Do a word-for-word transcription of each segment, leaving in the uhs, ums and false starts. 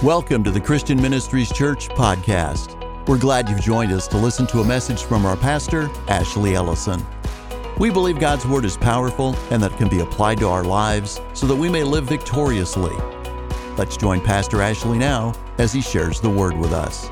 Welcome to the Christian Ministries Church podcast. We're glad you've joined us to listen to a message from our pastor, Ashley Ellison. We believe God's Word is powerful and that it can be applied to our lives so that we may live victoriously. Let's join Pastor Ashley now as he shares the Word with us.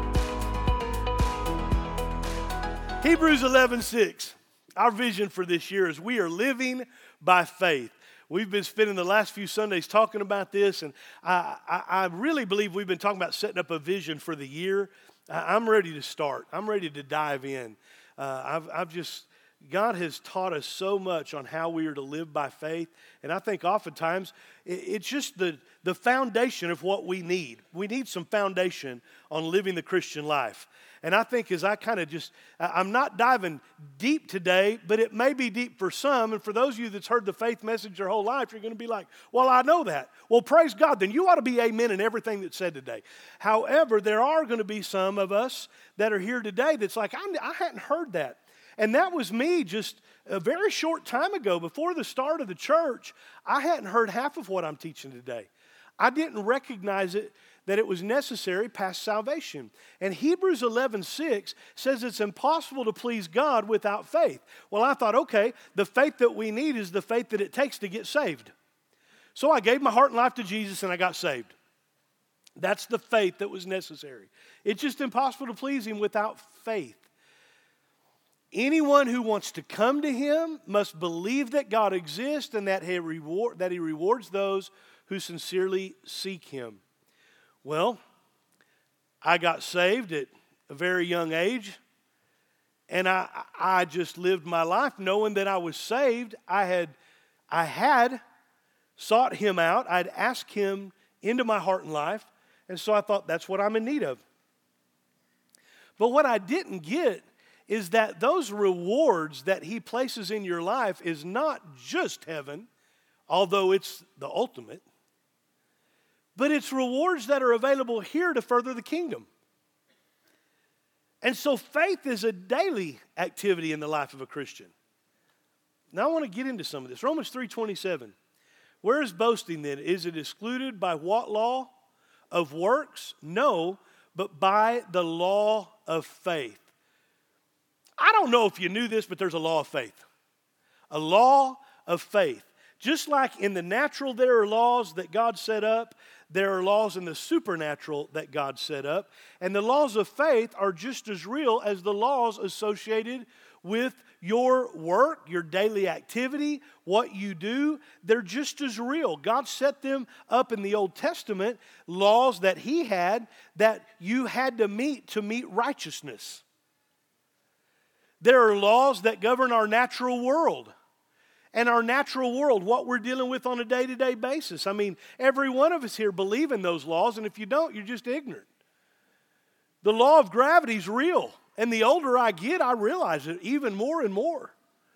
Hebrews eleven six. Our vision for this year is we are living by faith. We've been spending the last few Sundays talking about this, and I, I, I really believe we've been talking about setting up a vision for the year. I, I'm ready to start. I'm ready to dive in. Uh, I've, I've just, God has taught us so much on how we are to live by faith, and I think oftentimes it, it's just the, the foundation of what we need. We need some foundation on living the Christian life. And I think as I kind of just, I'm not diving deep today, but it may be deep for some. And for those of you that's heard the faith message your whole life, you're going to be like, well, I know that. Well, praise God. Then you ought to be amen in everything that's said today. However, there are going to be some of us that are here today that's like, I, I hadn't heard that. And that was me just a very short time ago. Before the start of the church, I hadn't heard half of what I'm teaching today. I didn't recognize it, that it was necessary past salvation. And Hebrews eleven six says it's impossible to please God without faith. Well, I thought, okay, the faith that we need is the faith that it takes to get saved. So I gave my heart and life to Jesus and I got saved. That's the faith that was necessary. It's just impossible to please Him without faith. Anyone who wants to come to Him must believe that God exists and that He, reward, that he rewards those who sincerely seek Him. Well, I got saved at a very young age, and I, I just lived my life knowing that I was saved. I had, I had sought Him out. I'd asked Him into my heart and life, and so I thought that's what I'm in need of. But what I didn't get is that those rewards that He places in your life is not just heaven, although it's the ultimate, but it's rewards that are available here to further the kingdom. And so faith is a daily activity in the life of a Christian. Now I want to get into some of this. Romans three twenty-seven. Where is boasting then? Is it excluded by what law? Of works? No, but by the law of faith. I don't know if you knew this, but there's a law of faith. A law of faith. Just like in the natural there are laws that God set up, there are laws in the supernatural that God set up. And the laws of faith are just as real as the laws associated with your work, your daily activity, what you do. They're just as real. God set them up in the Old Testament, laws that He had that you had to meet to meet righteousness. There are laws that govern our natural world. And our natural world, what we're dealing with on a day-to-day basis. I mean, every one of us here believe in those laws, and if you don't, you're just ignorant. The law of gravity is real, and the older I get, I realize it even more and more.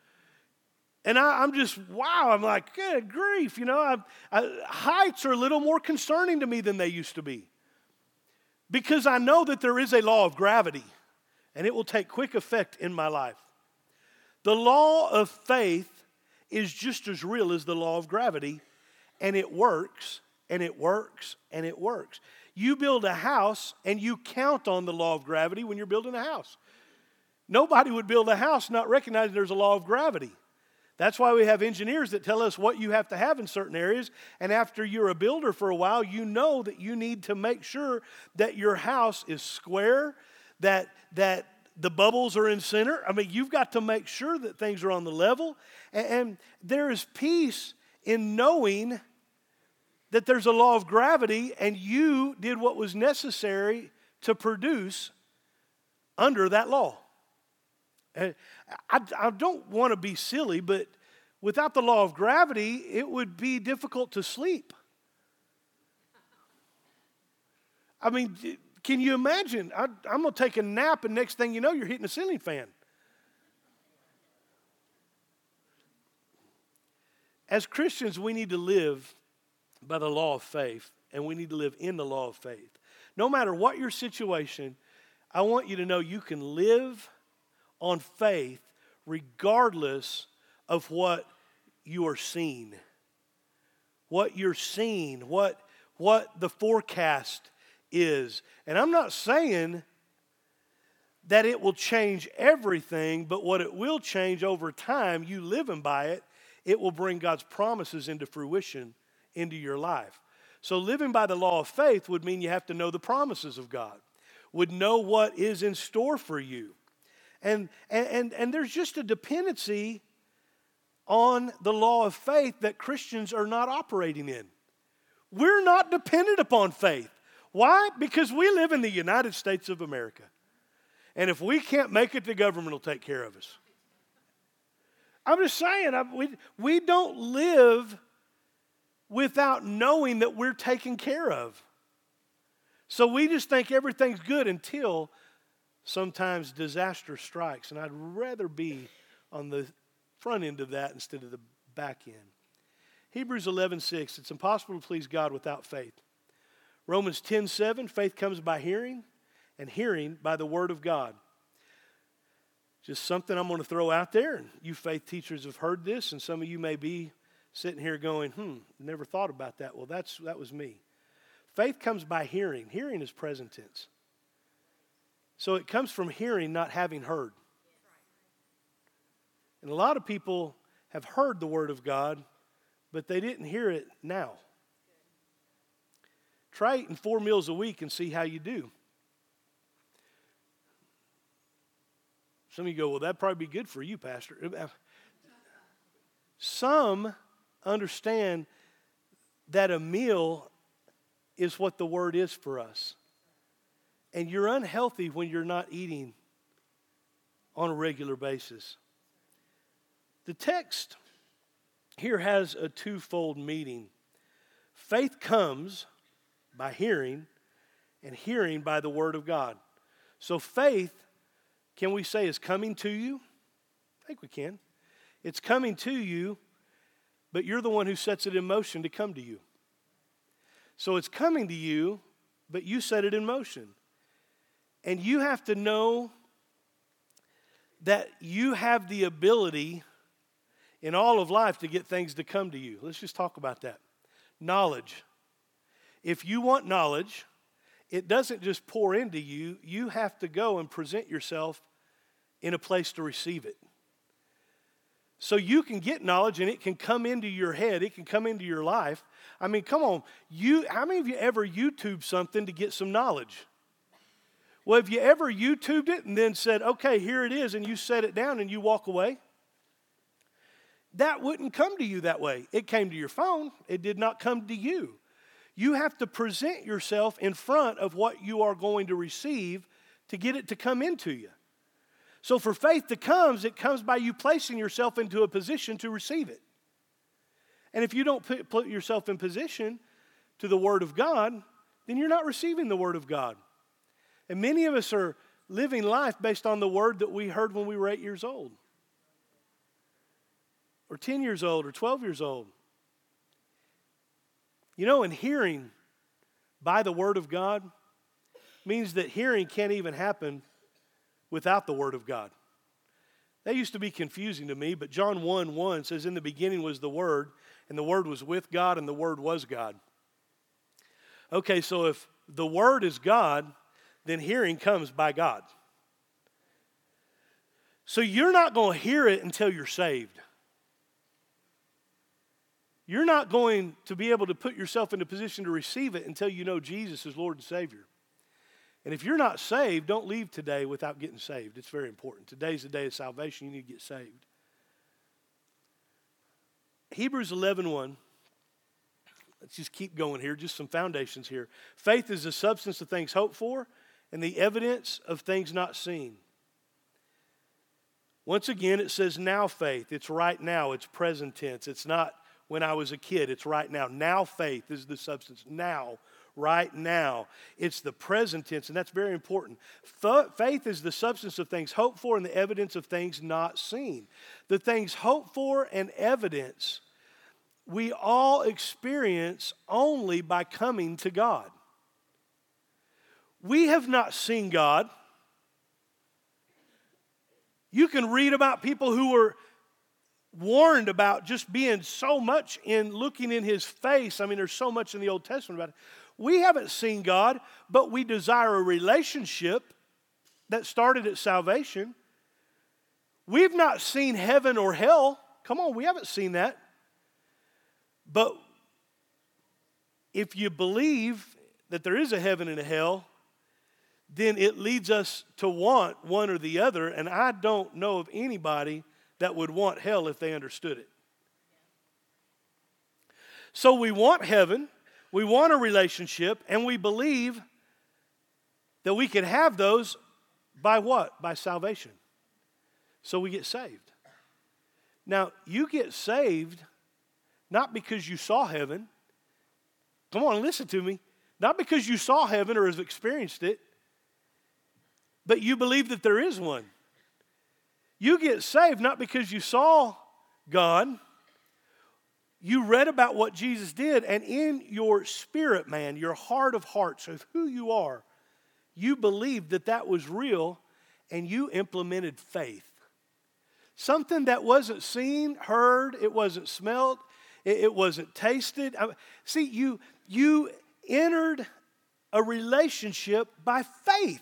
And I, I'm just, wow, I'm like, good grief, you know, I, I, heights are a little more concerning to me than they used to be. Because I know that there is a law of gravity, and it will take quick effect in my life. The law of faith is just as real as the law of gravity, and it works, and it works, and it works. You build a house, and you count on the law of gravity when you're building a house. Nobody would build a house not recognizing there's a law of gravity. That's why we have engineers that tell us what you have to have in certain areas, and after you're a builder for a while, you know that you need to make sure that your house is square, that that the bubbles are in center. I mean, you've got to make sure that things are on the level. And, and there is peace in knowing that there's a law of gravity and you did what was necessary to produce under that law. And I, I don't want to be silly, but without the law of gravity, it would be difficult to sleep. I mean, can you imagine? I, I'm going to take a nap, and next thing you know, you're hitting a ceiling fan. As Christians, we need to live by the law of faith, and we need to live in the law of faith. No matter what your situation, I want you to know you can live on faith regardless of what you are seeing. What you're seeing, what what the forecast is. And I'm not saying that it will change everything, but what it will change over time, you living by it, it will bring God's promises into fruition into your life. So living by the law of faith would mean you have to know the promises of God, would know what is in store for you. And, and, and, and there's just a dependency on the law of faith that Christians are not operating in. We're not dependent upon faith. Why? Because we live in the United States of America. And if we can't make it, the government will take care of us. I'm just saying, I, we, we don't live without knowing that we're taken care of. So we just think everything's good until sometimes disaster strikes. And I'd rather be on the front end of that instead of the back end. Hebrews eleven six, it's impossible to please God without faith. Romans ten seven, faith comes by hearing, and hearing by the word of God. Just something I'm going to throw out there, and you faith teachers have heard this, and some of you may be sitting here going, hmm, never thought about that. Well, that's that was me. Faith comes by hearing. Hearing is present tense. So it comes from hearing, not having heard. And a lot of people have heard the word of God, but they didn't hear it now. Try eating four meals a week and see how you do. Some of you go, well, that'd probably be good for you, Pastor. Some understand that a meal is what the word is for us. And you're unhealthy when you're not eating on a regular basis. The text here has a twofold meaning. Faith comes by hearing, and hearing by the word of God. So faith, can we say, is coming to you? I think we can. It's coming to you, but you're the one who sets it in motion to come to you. So it's coming to you, but you set it in motion. And you have to know that you have the ability in all of life to get things to come to you. Let's just talk about that. Knowledge. If you want knowledge, it doesn't just pour into you. You have to go and present yourself in a place to receive it. So you can get knowledge and it can come into your head. It can come into your life. I mean, come on. You, how many of you ever YouTube something to get some knowledge? Well, have you ever YouTubed it and then said, okay, here it is, and you set it down and you walk away? That wouldn't come to you that way. It came to your phone. It did not come to you. You have to present yourself in front of what you are going to receive to get it to come into you. So for faith to come, it comes by you placing yourself into a position to receive it. And if you don't put, put yourself in position to the Word of God, then you're not receiving the Word of God. And many of us are living life based on the Word that we heard when we were eight years old, or ten years old, or twelve years old. You know, and hearing by the Word of God means that hearing can't even happen without the Word of God. That used to be confusing to me, but John one one says, in the beginning was the Word, and the Word was with God, and the Word was God. Okay, so if the Word is God, then hearing comes by God. So you're not going to hear it until you're saved. You're not going to be able to put yourself in a position to receive it until you know Jesus is Lord and Savior. And if you're not saved, don't leave today without getting saved. It's very important. Today's the day of salvation. You need to get saved. Hebrews eleven one. Let's just keep going here. Just some foundations here. Faith is the substance of things hoped for and the evidence of things not seen. Once again, it says now faith. It's right now. It's present tense. It's not when I was a kid. It's right now. Now faith is the substance. Now, right now. It's the present tense, and that's very important. Faith is the substance of things hoped for and the evidence of things not seen. The things hoped for and evidence we all experience only by coming to God. We have not seen God. You can read about people who were warned about just being so much in looking in his face. I mean, there's so much in the Old Testament about it. We haven't seen God, but we desire a relationship that started at salvation. We've not seen heaven or hell. Come on, we haven't seen that. But if you believe that there is a heaven and a hell, then it leads us to want one or the other. And I don't know of anybody that would want hell if they understood it. So we want heaven, we want a relationship, and we believe that we can have those by what? By salvation. So we get saved. Now, you get saved not because you saw heaven. Come on, listen to me. Not because you saw heaven or have experienced it, but you believe that there is one. You get saved not because you saw God. You read about what Jesus did, and in your spirit, man, your heart of hearts of who you are, you believed that that was real, and you implemented faith. Something that wasn't seen, heard, it wasn't smelled, it, it wasn't tasted. See, you, you entered a relationship by faith.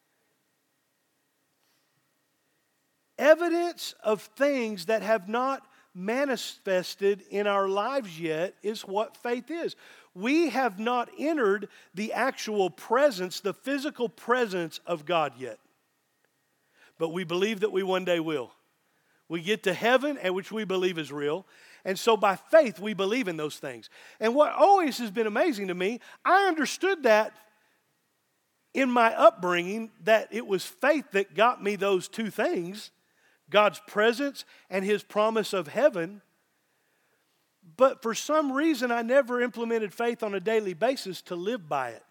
Evidence of things that have not manifested in our lives yet is what faith is. We have not entered the actual presence, the physical presence of God yet. But we believe that we one day will. We get to heaven, and which we believe is real. And so by faith, we believe in those things. And what always has been amazing to me, I understood that in my upbringing, that it was faith that got me those two things, God's presence and his promise of heaven. But for some reason, I never implemented faith on a daily basis to live by it.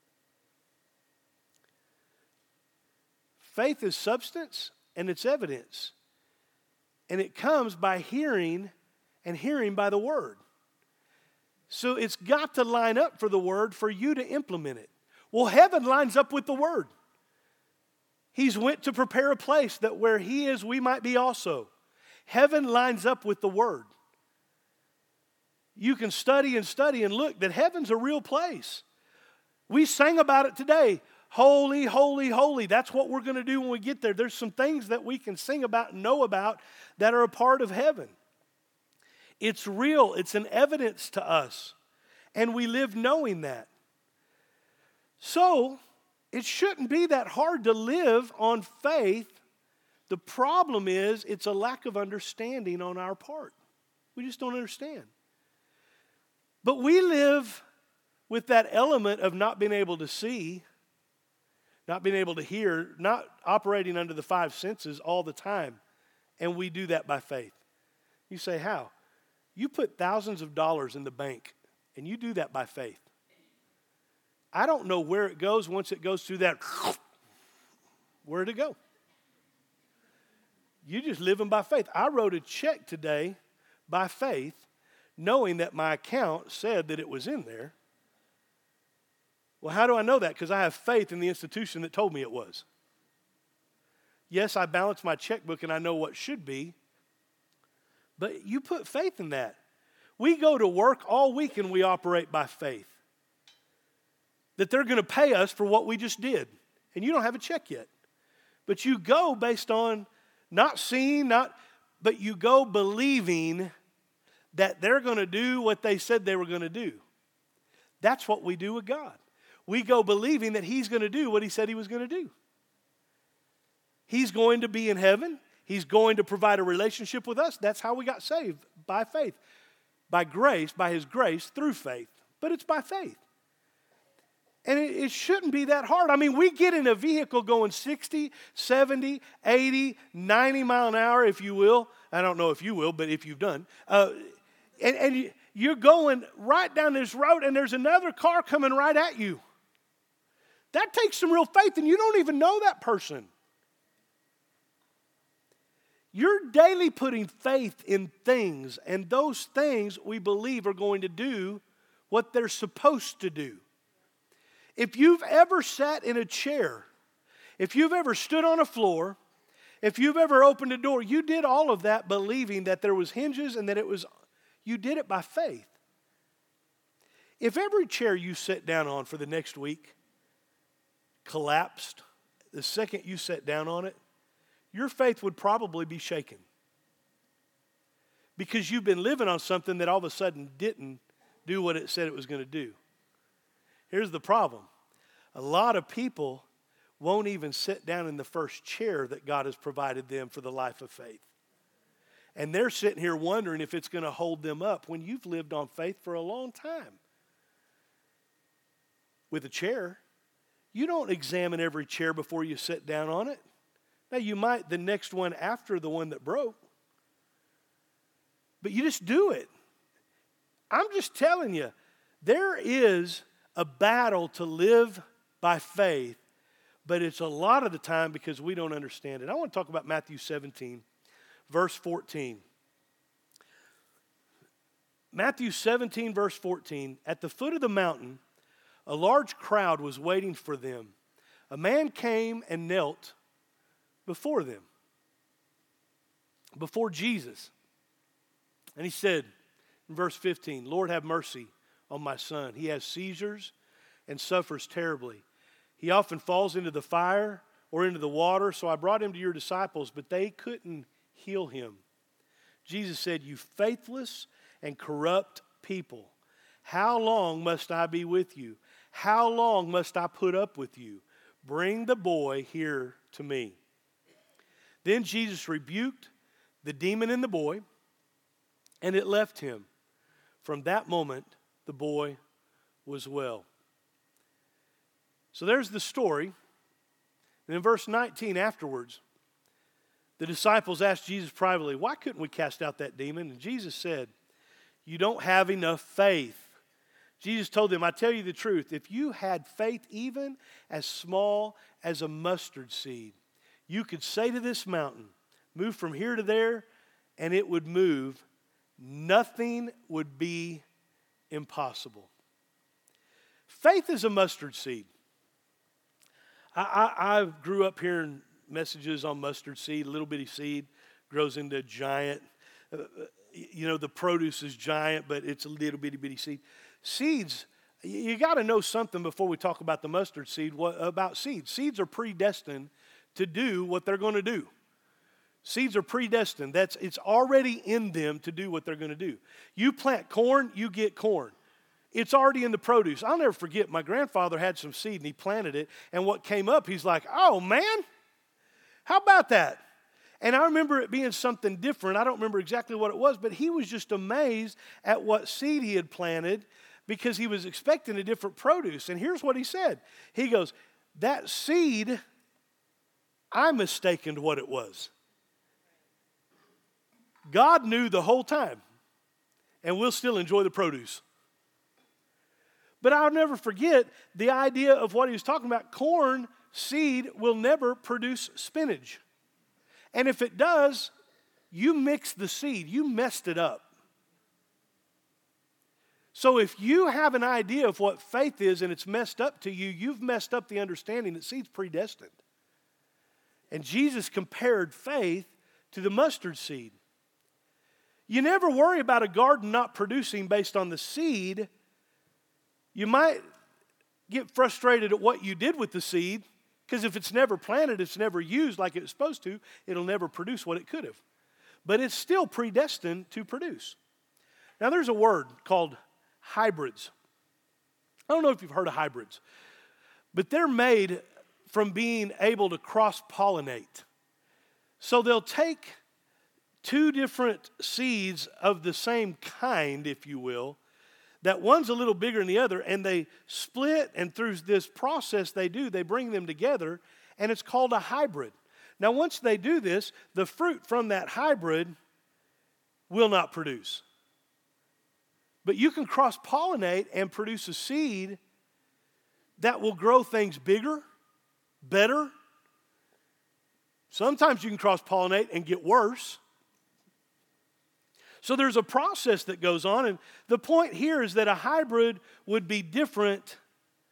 Faith is substance and it's evidence. And it comes by hearing, and hearing by the word. So it's got to line up for the word for you to implement it. Well, heaven lines up with the word. He's went to prepare a place that where he is, we might be also. Heaven lines up with the word. You can study and study and look that heaven's a real place. We sang about it today. Holy, holy, holy. That's what we're going to do when we get there. There's some things that we can sing about and know about that are a part of heaven. It's real. It's an evidence to us. And we live knowing that. So, it shouldn't be that hard to live on faith. The problem is, it's a lack of understanding on our part. We just don't understand. But we live with that element of not being able to see, not being able to hear, not operating under the five senses all the time. And we do that by faith. You say, how? You put thousands of dollars in the bank, and you do that by faith. I don't know where it goes once it goes through that. Where'd it go? You're just living by faith. I wrote a check today by faith, knowing that my account said that it was in there. Well, how do I know that? Because I have faith in the institution that told me it was. Yes, I balance my checkbook and I know what should be, but you put faith in that. We go to work all week and we operate by faith. That they're going to pay us for what we just did. And you don't have a check yet. But you go based on not seeing, not, but you go believing that they're going to do what they said they were going to do. That's what we do with God. We go believing that he's going to do what he said he was going to do. He's going to be in heaven. He's going to provide a relationship with us. That's how we got saved, by faith. By grace, by his grace, through faith. But it's by faith. And it, it shouldn't be that hard. I mean, we get in a vehicle going sixty, seventy, eighty, ninety mile an hour, if you will. I don't know if you will, but if you've done. Uh, and and you, you're going right down this road, and there's another car coming right at you. That takes some real faith, and you don't even know that person. You're daily putting faith in things, and those things we believe are going to do what they're supposed to do. If you've ever sat in a chair, if you've ever stood on a floor, If you've ever opened a door, you did all of that believing that there was hinges and that it was, you did it by faith. If every chair you sit down on for the next week collapsed the second you sat down on it, your faith would probably be shaken. Because you've been living on something that all of a sudden didn't do what it said it was going to do. Here's the problem. A lot of people won't even sit down in the first chair that God has provided them for the life of faith. And they're sitting here wondering if it's going to hold them up when you've lived on faith for a long time. With a chair, you don't examine every chair before you sit down on it. Now, you might the next one after the one that broke. But you just do it. I'm just telling you, there is a battle to live by faith, but it's a lot of the time because we don't understand it. I want to talk about Matthew seventeen, verse fourteen. Matthew seventeen, verse fourteen. At the foot of the mountain, a large crowd was waiting for them. A man came and knelt before them, before Jesus. And he said in verse fifteen, Lord, have mercy on my son. He has seizures and suffers terribly. He often falls into the fire or into the water, so I brought him to your disciples, but they couldn't heal him. Jesus said, you faithless and corrupt people, how long must I be with you? How long must I put up with you? Bring the boy here to me. Then Jesus rebuked the demon in the boy, and it left him. From that moment, the boy was well. So there's the story. And in verse nineteen afterwards, the disciples asked Jesus privately, why couldn't we cast out that demon? And Jesus said, you don't have enough faith. Jesus told them, I tell you the truth, if you had faith even as small as a mustard seed, you could say to this mountain, move from here to there, and it would move. Nothing would be impossible. Faith is a mustard seed. I, I, I grew up hearing messages on mustard seed, a little bitty seed grows into a giant. Uh, you know, the produce is giant, but it's a little bitty bitty seed. Seeds, you got to know something before we talk about the mustard seed, what, about seeds. Seeds are predestined to do what they're going to do. Seeds are predestined. That's, it's already in them to do what they're going to do. You plant corn, you get corn. It's already in the produce. I'll never forget, my grandfather had some seed and he planted it, and what came up, he's like, oh man, how about that? And I remember it being something different. I don't remember exactly what it was, but he was just amazed at what seed he had planted because he was expecting a different produce. And here's what he said. He goes, that seed, I mistaken what it was. God knew the whole time, and we'll still enjoy the produce. But I'll never forget the idea of what he was talking about. Corn seed will never produce spinach. And if it does, you mixed the seed. You messed it up. So if you have an idea of what faith is and it's messed up to you, you've messed up the understanding that seed's predestined. And Jesus compared faith to the mustard seed. You never worry about a garden not producing based on the seed. You might get frustrated at what you did with the seed, because if it's never planted, it's never used like it's supposed to, it'll never produce what it could have. But it's still predestined to produce. Now there's a word called hybrids. I don't know if you've heard of hybrids, but they're made from being able to cross-pollinate. So they'll take two different seeds of the same kind, if you will, that one's a little bigger than the other, and they split, and through this process they do, they bring them together, and it's called a hybrid. Now, once they do this, the fruit from that hybrid will not produce. But you can cross-pollinate and produce a seed that will grow things bigger, better. Sometimes you can cross-pollinate and get worse. So there's a process that goes on, and the point here is that a hybrid would be different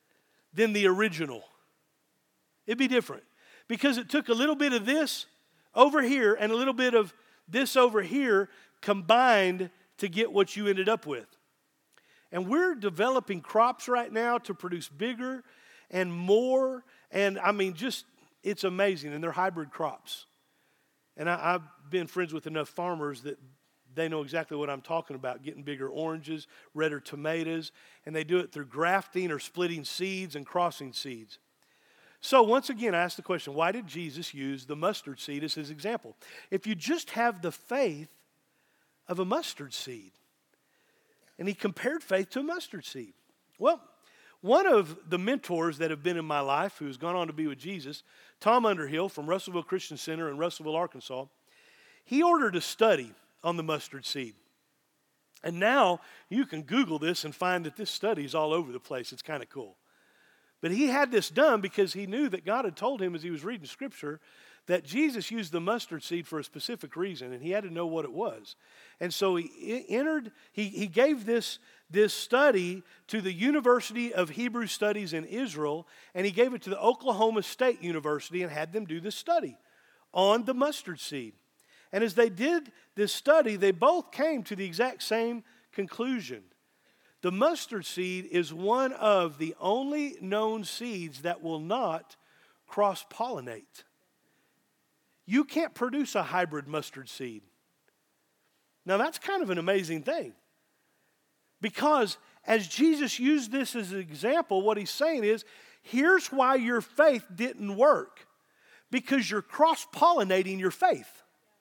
than the original. It'd be different because it took a little bit of this, over here and a little bit of this over here combined to get what you ended up with. And we're developing crops right now to produce bigger and more. And I mean, just, it's amazing. And they're hybrid crops. And I, I've been friends with enough farmers that they know exactly what I'm talking about, getting bigger oranges, redder tomatoes. And they do it through grafting or splitting seeds and crossing seeds. So once again, I ask the question, why did Jesus use the mustard seed as his example? If you just have the faith of a mustard seed. And he compared faith to a mustard seed. Well, one of the mentors that have been in my life, who's gone on to be with Jesus, Tom Underhill from Russellville Christian Center in Russellville, Arkansas, he ordered a study on the mustard seed. And now you can Google this and find that this study is all over the place. It's kind of cool. But he had this done because he knew that God had told him as he was reading Scripture that Jesus used the mustard seed for a specific reason, and he had to know what it was. And so he entered, he, he gave this, this study to the University of Hebrew Studies in Israel, and he gave it to the Oklahoma State University and had them do this study on the mustard seed. And as they did this study, they both came to the exact same conclusion. The mustard seed is one of the only known seeds that will not cross-pollinate. You can't produce a hybrid mustard seed. Now that's kind of an amazing thing. Because as Jesus used this as an example, what he's saying is, here's why your faith didn't work. Because you're cross-pollinating your faith.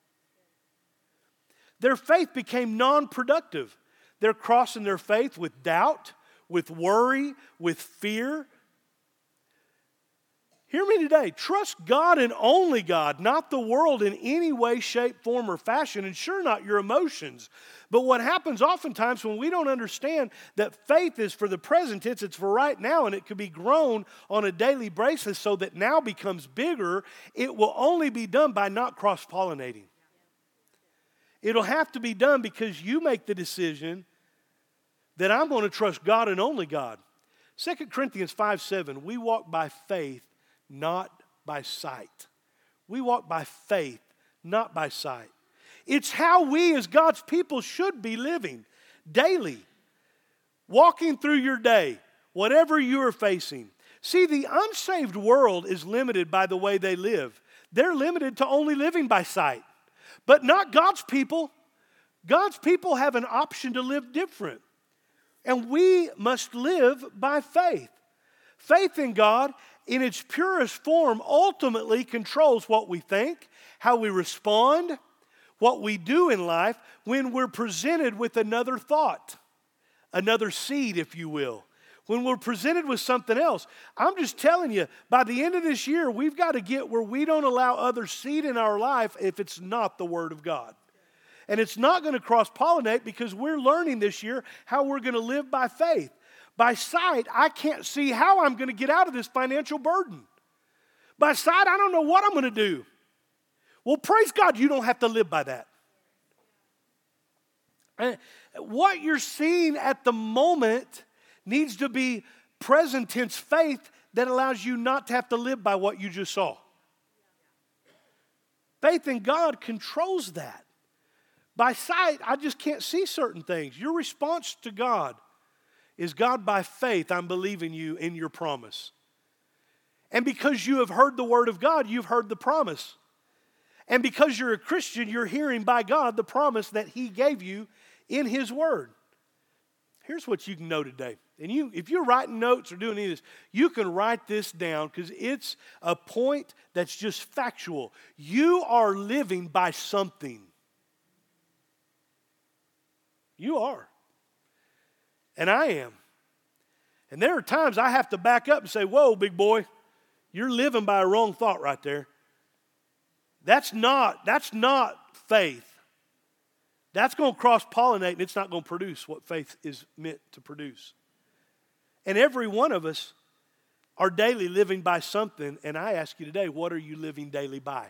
Their faith became non-productive. They're crossing their faith with doubt, with worry, with fear. Hear me today. Trust God and only God, not the world in any way, shape, form, or fashion, and sure not your emotions. But what happens oftentimes when we don't understand that faith is for the present tense, it's for right now, and it could be grown on a daily basis so that now becomes bigger, it will only be done by not cross-pollinating. It'll have to be done because you make the decision that I'm going to trust God and only God. Second Corinthians five seven, we walk by faith, not by sight. We walk by faith, not by sight. It's how we as God's people should be living daily. Walking through your day, whatever you are facing. See, the unsaved world is limited by the way they live. They're limited to only living by sight. But not God's people. God's people have an option to live different. And we must live by faith. Faith in God, in its purest form, ultimately controls what we think, how we respond, what we do in life when we're presented with another thought, another seed, if you will. When we're presented with something else. I'm just telling you, by the end of this year, we've got to get where we don't allow other seed in our life if it's not the Word of God. And it's not going to cross-pollinate because we're learning this year how we're going to live by faith. By sight, I can't see how I'm going to get out of this financial burden. By sight, I don't know what I'm going to do. Well, praise God, you don't have to live by that. And what you're seeing at the moment needs to be present tense faith that allows you not to have to live by what you just saw. Faith in God controls that. By sight, I just can't see certain things. Your response to God is, God, by faith, I'm believing you in your promise. And because you have heard the word of God, you've heard the promise. And because you're a Christian, you're hearing by God the promise that He gave you in His word. Here's what you can know today. And you, if you're writing notes or doing any of this, you can write this down because it's a point that's just factual. You are living by something. You are. And I am. And there are times I have to back up and say, whoa, big boy, you're living by a wrong thought right there. That's not, that's not faith. That's going to cross-pollinate and it's not going to produce what faith is meant to produce. And every one of us are daily living by something. And I ask you today, what are you living daily by?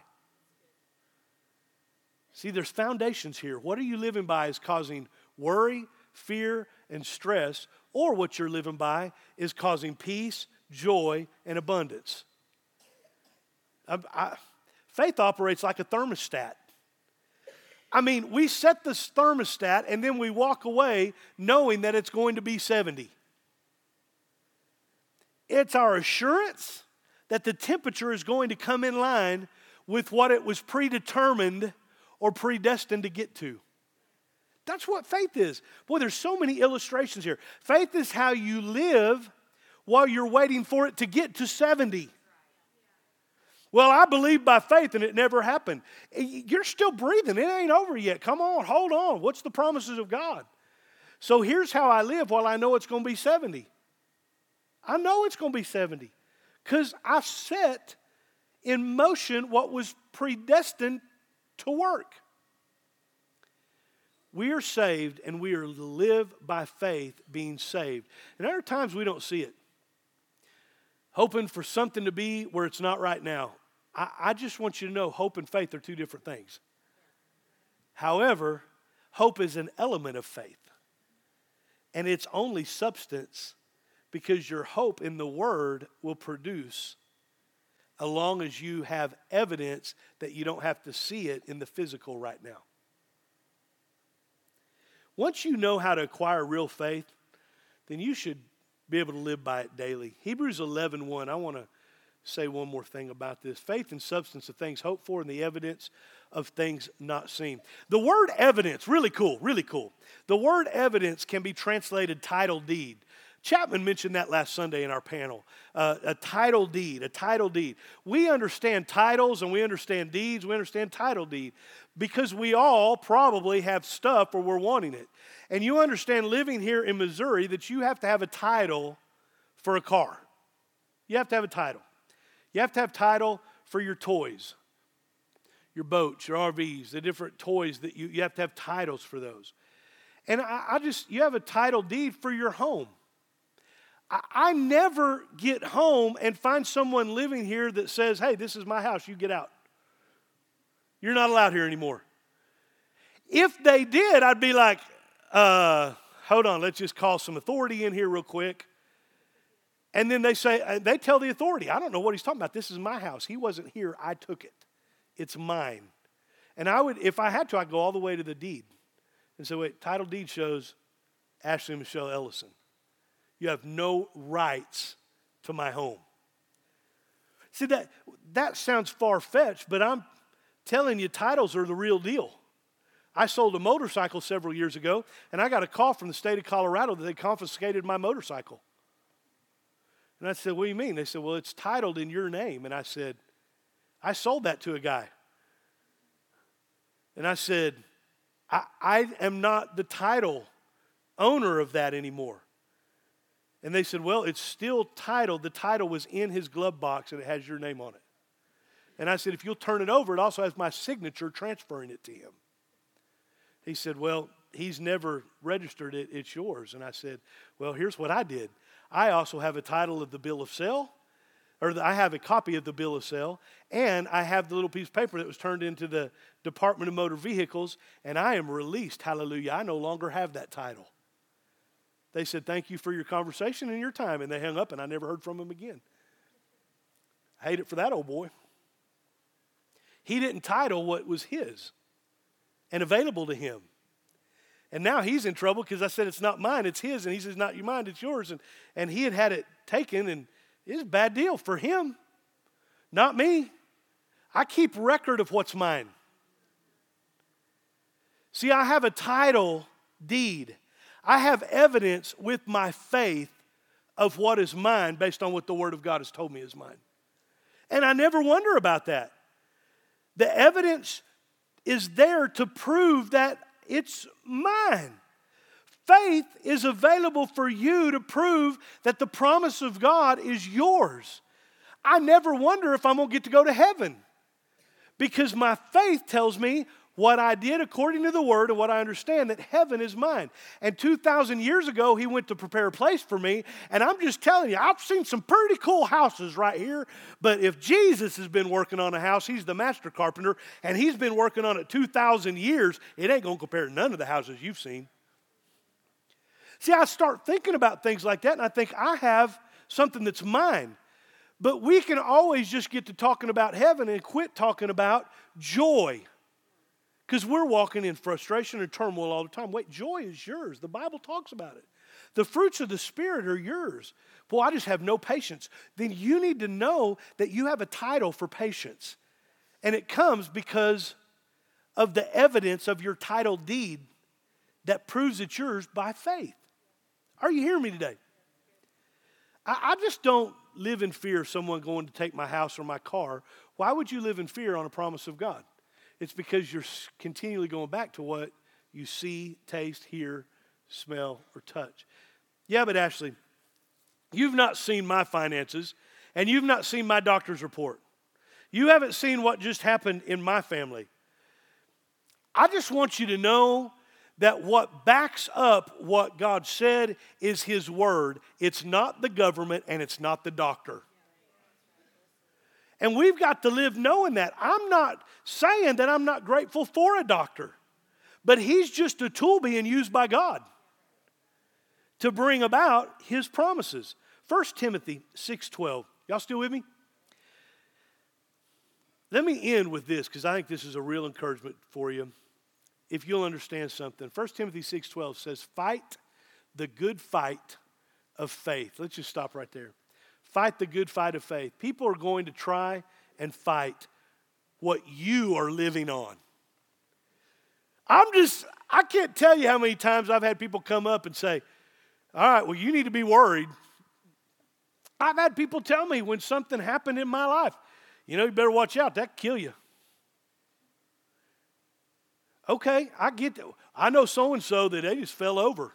See, there's foundations here. What are you living by is causing worry, fear, and stress. Or what you're living by is causing peace, joy, and abundance. I, I, Faith operates like a thermostat. I mean, we set the thermostat and then we walk away knowing that it's going to be seventy. It's our assurance that the temperature is going to come in line with what it was predetermined or predestined to get to. That's what faith is. Boy, there's so many illustrations here. Faith is how you live while you're waiting for it to get to seventy. Well, I believe by faith and it never happened. You're still breathing. It ain't over yet. Come on, hold on. What's the promises of God? So here's how I live while I know it's going to be seventy. I know it's going to be seventy because I set in motion what was predestined to work. We are saved and we are to live by faith being saved. And there are times we don't see it. Hoping for something to be where it's not right now. I, I just want you to know hope and faith are two different things. However, hope is an element of faith. And it's only substance because your hope in the Word will produce as long as you have evidence that you don't have to see it in the physical right now. Once you know how to acquire real faith, then you should be able to live by it daily. Hebrews eleven one, I want to say one more thing about this. Faith and substance of things hoped for and the evidence of things not seen. The word evidence, really cool, really cool. The word evidence can be translated title deed. Chapman mentioned that last Sunday in our panel. Uh, a title deed, a title deed. We understand titles and we understand deeds. We understand title deed because we all probably have stuff or we're wanting it. And you understand living here in Missouri that you have to have a title for a car. You have to have a title. You have to have title for your toys, your boats, your R Vs, the different toys that you, you have to have titles for those. And I, I just, you have a title deed for your home. I, I never get home and find someone living here that says, hey, this is my house, you get out. You're not allowed here anymore. If they did, I'd be like, uh, hold on, let's just call some authority in here real quick. And then they say, they tell the authority, I don't know what he's talking about. This is my house. He wasn't here. I took it. It's mine. And I would, if I had to, I'd go all the way to the deed. And so wait, title deed shows Ashley Michelle Ellison. You have no rights to my home. See, that, that sounds far-fetched, but I'm telling you, titles are the real deal. I sold a motorcycle several years ago, and I got a call from the state of Colorado that they confiscated my motorcycle. And I said, what do you mean? They said, well, it's titled in your name. And I said, I sold that to a guy. And I said, I, I am not the title owner of that anymore. And they said, well, it's still titled. The title was in his glove box, and it has your name on it. And I said, if you'll turn it over, it also has my signature transferring it to him. He said, well, he's never registered it. It's yours. And I said, well, here's what I did. I also have a title of the bill of sale, or the, I have a copy of the bill of sale, and I have the little piece of paper that was turned into the Department of Motor Vehicles, and I am released. Hallelujah. I no longer have that title. They said, thank you for your conversation and your time, and they hung up, and I never heard from him again. I hate it for that old boy. He didn't title what was his and available to him. And now he's in trouble because I said, it's not mine, it's his. And he says, not your mine, it's yours. And, and he had had it taken, and it's a bad deal for him, not me. I keep record of what's mine. See, I have a title deed. I have evidence with my faith of what is mine based on what the Word of God has told me is mine. And I never wonder about that. The evidence is there to prove that it's mine. Faith is available for you to prove that the promise of God is yours. I never wonder if I'm going to get to go to heaven because my faith tells me what I did according to the Word and what I understand, that heaven is mine. And two thousand years ago, He went to prepare a place for me. And I'm just telling you, I've seen some pretty cool houses right here. But if Jesus has been working on a house, He's the master carpenter, and He's been working on it two thousand years, it ain't going to compare to none of the houses you've seen. See, I start thinking about things like that, and I think I have something that's mine. But we can always just get to talking about heaven and quit talking about joy. Because we're walking in frustration and turmoil all the time. Wait, joy is yours. The Bible talks about it. The fruits of the Spirit are yours. Well, I just have no patience. Then you need to know that you have a title for patience. And it comes because of the evidence of your title deed that proves it's yours by faith. Are you hearing me today? I, I just don't live in fear of someone going to take my house or my car. Why would you live in fear on a promise of God? It's because you're continually going back to what you see, taste, hear, smell, or touch. Yeah, but Ashley, you've not seen my finances, and you've not seen my doctor's report. You haven't seen what just happened in my family. I just want you to know that what backs up what God said is His Word. It's not the government, and it's not the doctor. And we've got to live knowing that. I'm not saying that I'm not grateful for a doctor, but he's just a tool being used by God to bring about His promises. First Timothy six twelve. Y'all still with me? Let me end with this because I think this is a real encouragement for you if you'll understand something. First Timothy six twelve says, fight the good fight of faith. Let's just stop right there. Fight the good fight of faith. People are going to try and fight what you are living on. I'm just, I can't tell you how many times I've had people come up and say, all right, well, you need to be worried. I've had people tell me when something happened in my life, you know, you better watch out, that could kill you. Okay, I get that. I know so-and-so that they just fell over.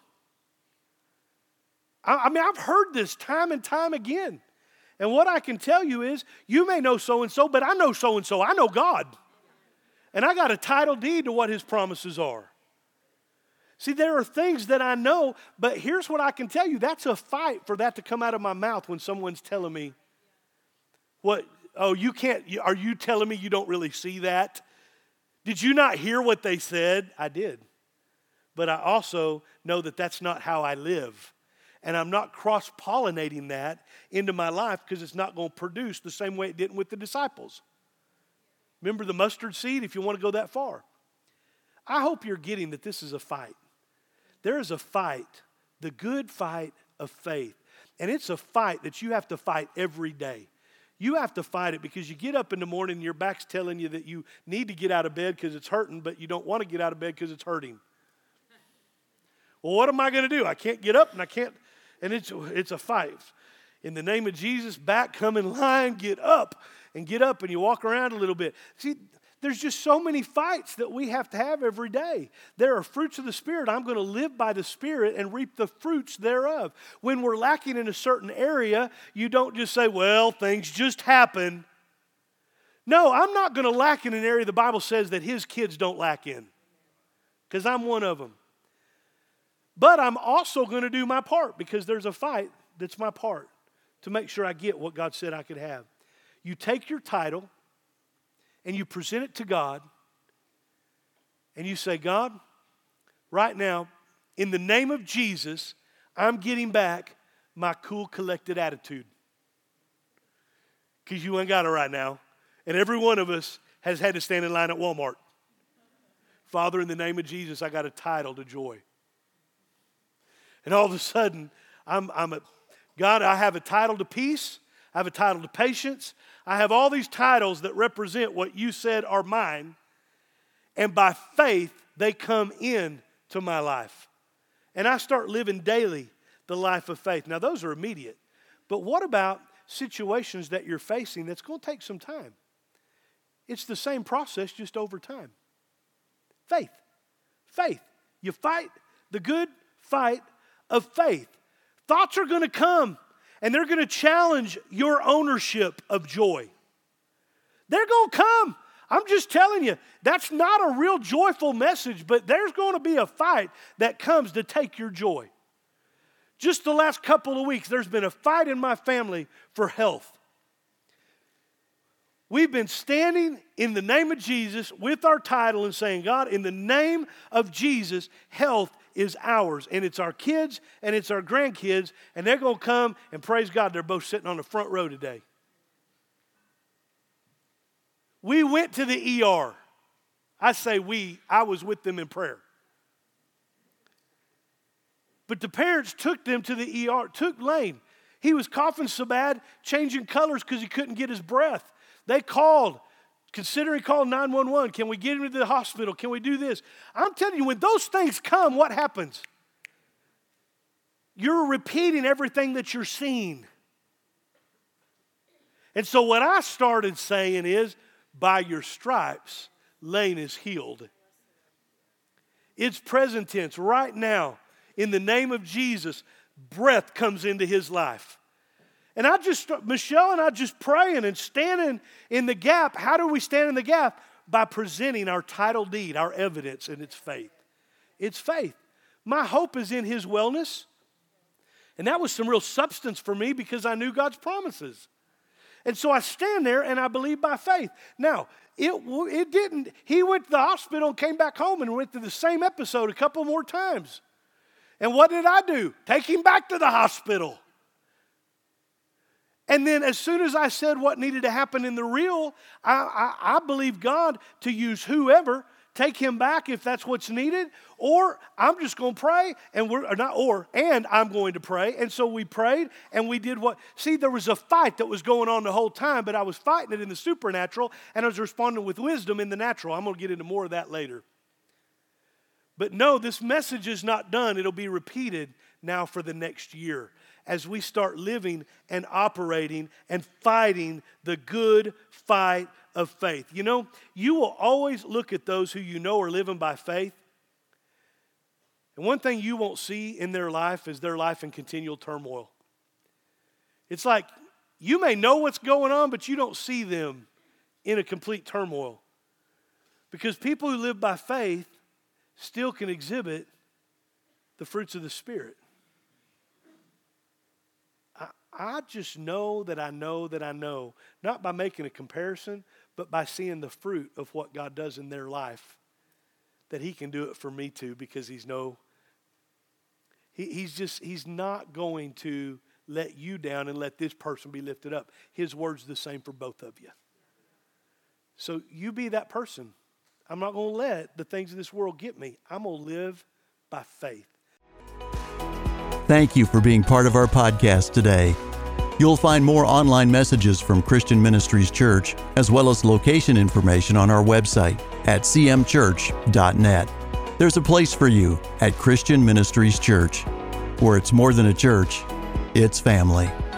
I, I mean, I've heard this time and time again. And what I can tell you is, you may know so-and-so, but I know so-and-so. I know God. And I got a title deed to what His promises are. See, there are things that I know, but here's what I can tell you. That's a fight for that to come out of my mouth when someone's telling me, what, oh, you can't, are you telling me you don't really see that? Did you not hear what they said? I did. But I also know that that's not how I live. And I'm not cross-pollinating that into my life because it's not going to produce the same way it didn't with the disciples. Remember the mustard seed, if you want to go that far. I hope you're getting that this is a fight. There is a fight, the good fight of faith. And it's a fight that you have to fight every day. You have to fight it because you get up in the morning and your back's telling you that you need to get out of bed because it's hurting, but you don't want to get out of bed because it's hurting. Well, what am I going to do? I can't get up and I can't, and it's, it's a fight. In the name of Jesus, back, come in line, get up, and get up and you walk around a little bit. See, there's just so many fights that we have to have every day. There are fruits of the Spirit. I'm going to live by the Spirit and reap the fruits thereof. When we're lacking in a certain area, you don't just say, well, things just happen. No, I'm not going to lack in an area the Bible says that His kids don't lack in, because I'm one of them. But I'm also going to do my part because there's a fight that's my part to make sure I get what God said I could have. You take your title and you present it to God and you say, God, right now, in the name of Jesus, I'm getting back my cool, collected attitude. Because you ain't got it right now. And every one of us has had to stand in line at Walmart. Father, in the name of Jesus, I got a title to joy. And all of a sudden, I'm, I'm a, God, I have a title to peace. I have a title to patience. I have all these titles that represent what you said are mine. And by faith, they come in to my life. And I start living daily the life of faith. Now, those are immediate. But what about situations that you're facing that's going to take some time? It's the same process, just over time. Faith. Faith. You fight the good fight of faith. Thoughts are going to come, and they're going to challenge your ownership of joy. They're going to come. I'm just telling you, that's not a real joyful message, but there's going to be a fight that comes to take your joy. Just the last couple of weeks, there's been a fight in my family for health. We've been standing in the name of Jesus with our title and saying, God, in the name of Jesus, health is ours. And it's our kids and it's our grandkids, and they're going to come and praise God. They're both sitting on the front row today. We went to the E R. I say we, I was with them in prayer. But the parents took them to the E R, took Lane. He was coughing so bad, changing colors because he couldn't get his breath. They called, considering calling nine one one. Can we get him to the hospital? Can we do this? I'm telling you, when those things come, what happens? You're repeating everything that you're seeing. And so what I started saying is, by your stripes, Lane is healed. It's present tense. Right now, in the name of Jesus, breath comes into his life. And I just, Michelle and I just praying and standing in the gap. How do we stand in the gap? By presenting our title deed, our evidence, and it's faith. It's faith. My hope is in his wellness. And that was some real substance for me because I knew God's promises. And so I stand there and I believe by faith. Now, it, it didn't, he went to the hospital and came back home and went through the same episode a couple more times. And what did I do? Take him back to the hospital. And then as soon as I said what needed to happen in the real, I, I, I believe God to use whoever, take him back if that's what's needed, or I'm just going to pray, and we're or not or, and I'm going to pray. And so we prayed, and we did what, see, there was a fight that was going on the whole time, but I was fighting it in the supernatural, and I was responding with wisdom in the natural. I'm going to get into more of that later. But no, this message is not done. It'll be repeated now for the next year as we start living and operating and fighting the good fight of faith. You know, you will always look at those who you know are living by faith. And one thing you won't see in their life is their life in continual turmoil. It's like you may know what's going on, but you don't see them in a complete turmoil. Because people who live by faith still can exhibit the fruits of the Spirit. I, I just know that I know that I know, not by making a comparison, but by seeing the fruit of what God does in their life, that he can do it for me too, because he's no, he, he's just, he's not going to let you down and let this person be lifted up. His word's the same for both of you. So you be that person. I'm not going to let the things of this world get me. I'm going to live by faith. Thank you for being part of our podcast today. You'll find more online messages from Christian Ministries Church, as well as location information on our website at c m church dot net. There's a place for you at Christian Ministries Church, where it's more than a church, it's family.